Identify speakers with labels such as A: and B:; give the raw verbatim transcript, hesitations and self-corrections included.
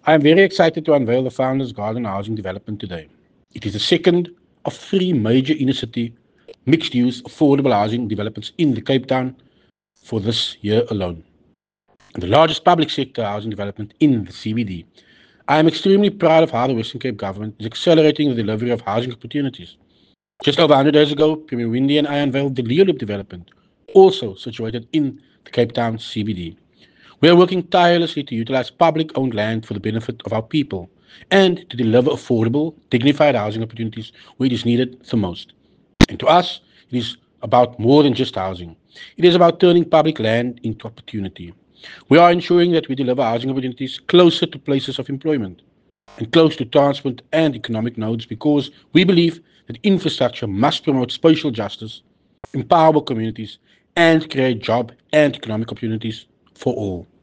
A: I am very excited to unveil the Founders Garden housing development today. It is the second of three major inner city mixed use affordable housing developments in the Cape Town for this year alone, and the largest public sector housing development in the C B D. I am extremely proud of how the Western Cape government is accelerating the delivery of housing opportunities. Just over one hundred days ago, Premier Windy and I unveiled the Leo Loop development, also situated in the Cape Town C B D. We are working tirelessly to utilize public-owned land for the benefit of our people and to deliver affordable, dignified housing opportunities where it is needed the most. And to us, it is about more than just housing. It is about turning public land into opportunity. We are ensuring that we deliver housing opportunities closer to places of employment and close to transport and economic nodes because we believe that infrastructure must promote spatial justice, empower communities, and create job and economic opportunities for all.